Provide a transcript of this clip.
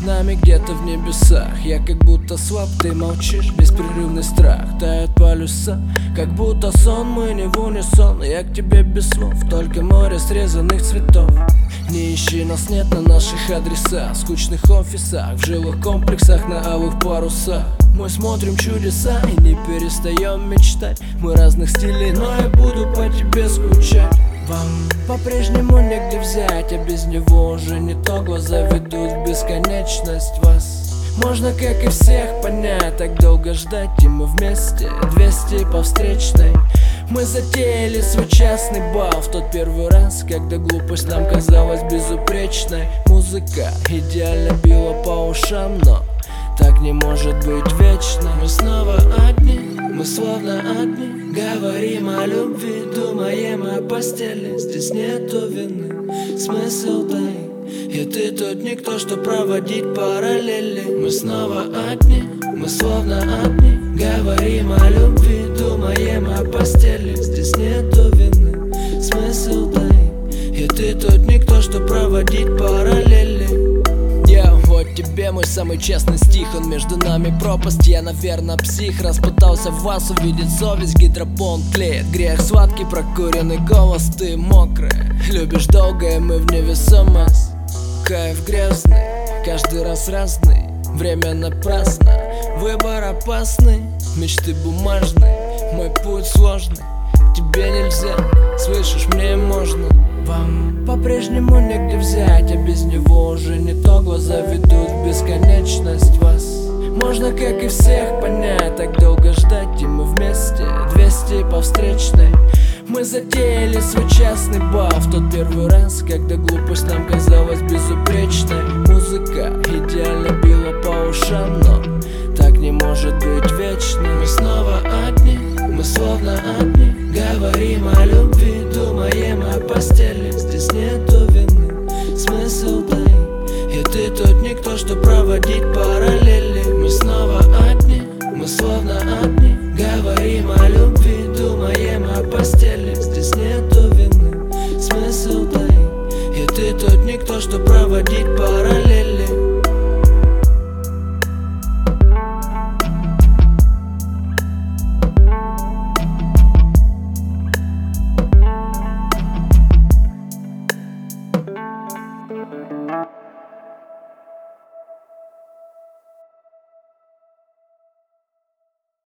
нами где-то в небесах. Я как будто слаб, ты молчишь, беспрерывный страх тает полюса, как будто сон, мы не в унисон. Я к тебе без слов, только море срезанных цветов. Не ищи, нас нет на наших адресах, скучных офисах, в жилых комплексах, на алых парусах. Мы смотрим чудеса и не перестаем мечтать. Мы разных стилей, но я буду по тебе скучать. Вам по-прежнему негде взять, а без него уже не то. Глаза ведут в бесконечность вас. Можно, как и всех, понять, так долго ждать. И мы вместе, 200 по встречной. Мы затеяли свой частный бал в тот первый раз, когда глупость нам казалась безупречной. Музыка идеально била по ушам, но так не может быть вечно. Мы снова одни, мы словно одни. Говорим о любви, думаем о постели. Здесь нету вины, смысл тает. И ты тут никто, что проводить параллели. Мы снова одни, мы словно одни. Говорим о любви, думаем о постели. Здесь нету вины, смысл тает. И ты тут никто, что проводить параллели. Вот тебе мой самый честный стих, он между нами пропасть. Я, наверное, псих, раз пытался в вас увидеть совесть. Гидропон клеит грех, сладкий прокуренный голос. Ты мокрая, любишь долго, и мы в невесомость. Кайф грязный, каждый раз разный. Время напрасно, выбор опасный. Мечты бумажные, мой путь сложный. Тебе нельзя, слышишь, мне можно. Вам по-прежнему негде взять, а без него уже не то. Глаза ведут в бесконечность вас. Можно, как и всех, понять, так долго ждать. И мы вместе, 200 по встречной. Мы затеяли свой частный бал в тот первый раз, когда глупость нам казалась безупречной. Музыка идеально била по ушам, но